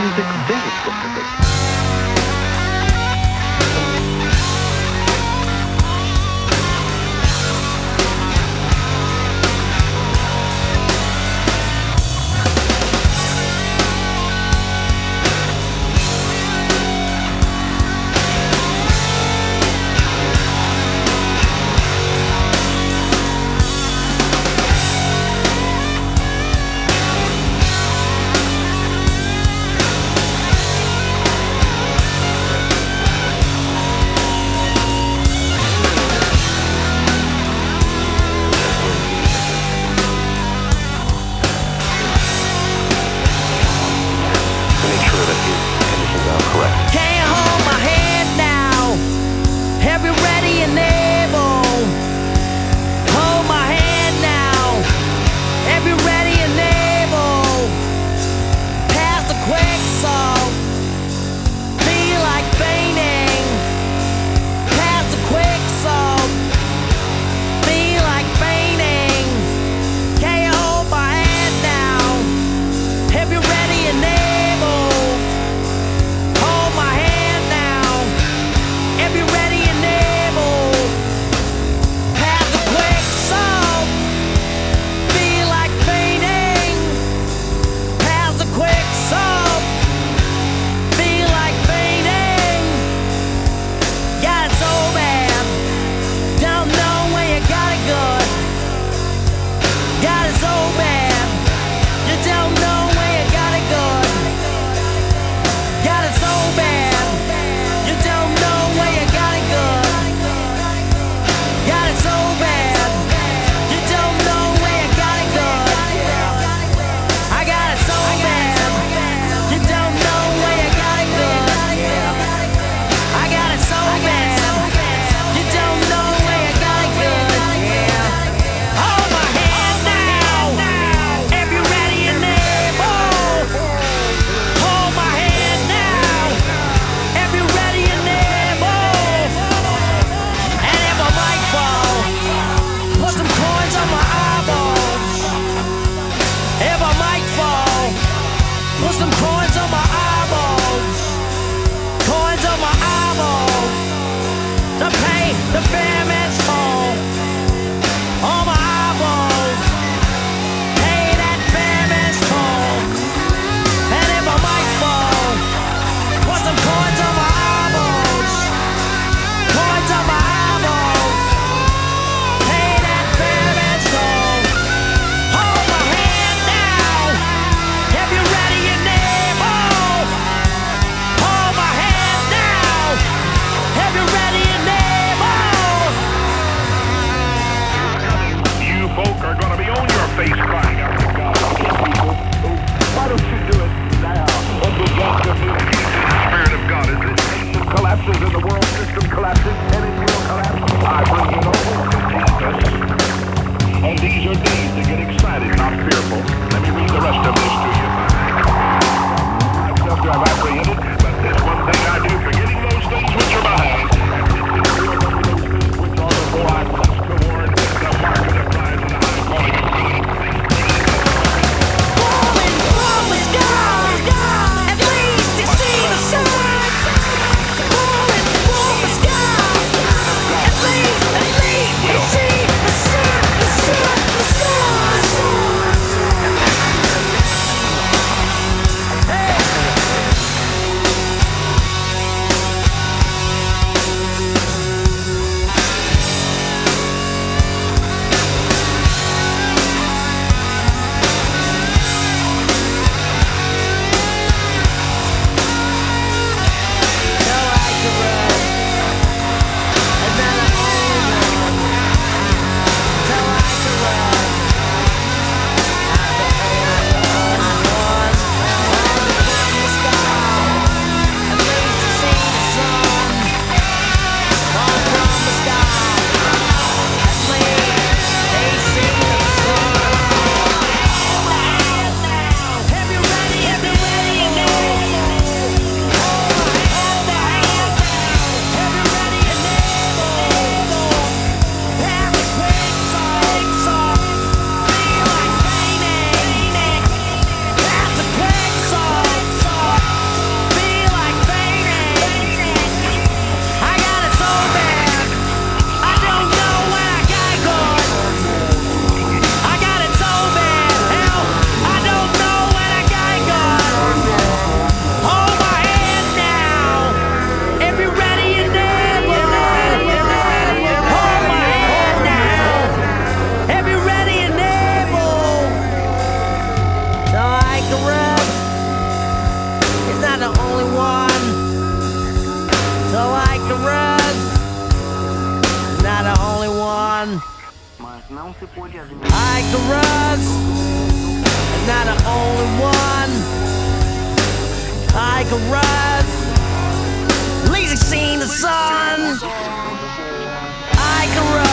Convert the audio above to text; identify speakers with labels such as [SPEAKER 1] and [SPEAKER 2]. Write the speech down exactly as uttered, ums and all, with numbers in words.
[SPEAKER 1] music very specific.
[SPEAKER 2] Can't hold my head now. Have you ready and able? Hold my hand now. Have you ready and able? Past the quick salt. Feel like fainting. Past the quick salt. Feel like fainting. Can you hold my hand now? Have you ready and able? The famines fall on my eyeballs. Hey, that famines fall. And if my mic fall, put some coins on my eyeballs. Coins on my eyeballs. Hey, that famines fall. Hold my hand now. If you're ready and able. Hold my hand now. If you're ready and able.
[SPEAKER 3] Folk are gonna be on your face crying out to God. Why don't you do it now? Uncle John, the Spirit of God is this nation collapses and the world system collapses and it will collapse. I bring you the hope of Jesus. And these are days to get excited, not fearful. Let me read the rest of this to you. Myself to have apprehended, but there's one thing I do, forgetting those things which are behind, and reaching forward unto those things which are before I press toward the mark of the prize of the high calling of God.
[SPEAKER 2] Falling from the sky, at least you see the sun. Falling from the sky, at least, at least you see the sun, the sun, the sun. Hey. Icarus, not the only one. Icarus, lazy seeing the sun. Icarus.